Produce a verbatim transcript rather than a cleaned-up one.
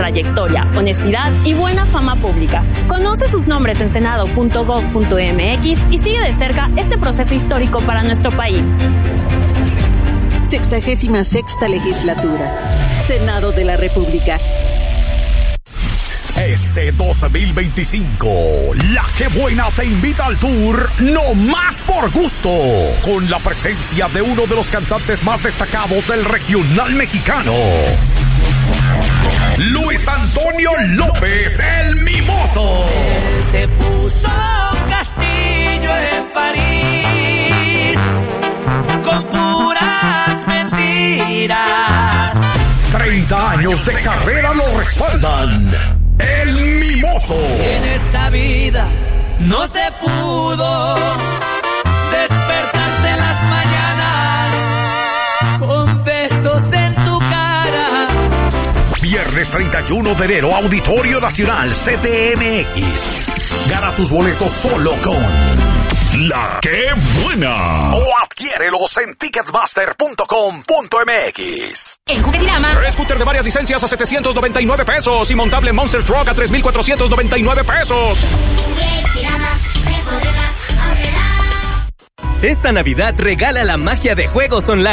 trayectoria, honestidad y buena fama pública. Conoce sus nombres en senado punto gob punto mx y sigue de cerca este proceso histórico para nuestro país. Sexagésima sexta legislatura. Senado de la República. Este dos mil veinticinco, La Que Buena te invita al tour No Más por Gusto, con la presencia de uno de los cantantes más destacados del regional mexicano, Luis Antonio López, el Mimoso. Él se puso un castillo en París con puras mentiras. treinta años de carrera lo respaldan. El Mimoso. En esta vida no se pudo despertarse en las mañanas con besos en tu cara. Viernes treinta y uno de enero, Auditorio Nacional C T M X. Gana tus boletos solo con La Que Buena. O adquiérelos en ticketmaster punto com punto mx. En Juguetirama, Scooter de varias licencias a setecientos noventa y nueve pesos y montable Monster Truck a tres mil cuatrocientos noventa y nueve pesos. Esta Navidad regala la magia de juegos online.